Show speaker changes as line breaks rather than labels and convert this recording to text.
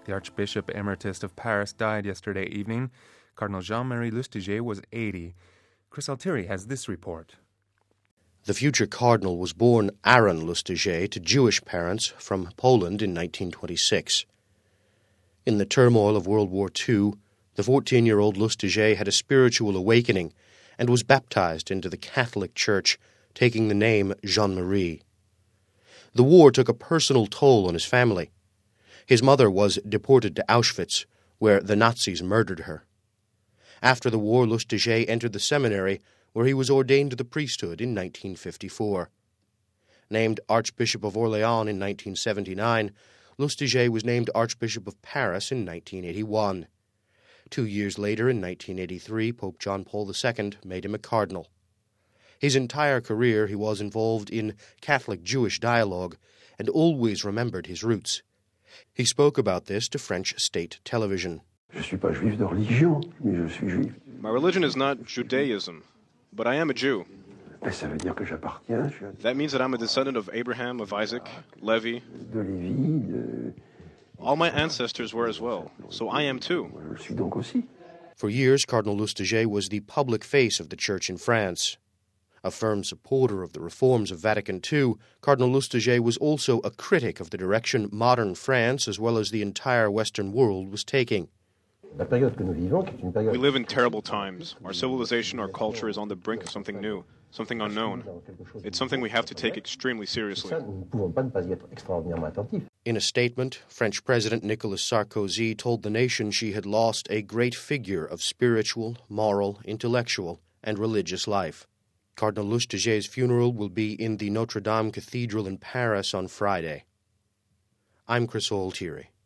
The Archbishop Emeritus of Paris died yesterday evening. Cardinal Jean-Marie Lustiger was 80. Chris Altieri has this report.
The future cardinal was born Aaron Lustiger to Jewish parents from Poland in 1926. In the turmoil of World War II, the 14-year-old Lustiger had a spiritual awakening and was baptized into the Catholic Church, taking the name Jean-Marie. The war took a personal toll on his family. His mother was deported to Auschwitz, where the Nazis murdered her. After the war, Lustiger entered the seminary, where he was ordained to the priesthood in 1954. Named Archbishop of Orléans in 1979, Lustiger was named Archbishop of Paris in 1981. 2 years later, in 1983, Pope John Paul II made him a cardinal. His entire career he was involved in Catholic-Jewish dialogue and always remembered his roots. He spoke about this to French state television.
My religion is not Judaism, but I am a Jew. That means that I'm a descendant of Abraham, of Isaac, Levi. All my ancestors were as well, so I am too.
For years, Cardinal Lustiger was the public face of the Church in France. A firm supporter of the reforms of Vatican II, Cardinal Lustiger was also a critic of the direction modern France, as well as the entire Western world, was taking.
We live in terrible times. Our civilization, our culture is on the brink of something new, something unknown. It's something we have to take extremely seriously.
In a statement, French President Nicolas Sarkozy told the nation she had lost a great figure of spiritual, moral, intellectual, and religious life. Cardinal Lustiger's funeral will be in the Notre Dame Cathedral in Paris on Friday. I'm Chris Altieri.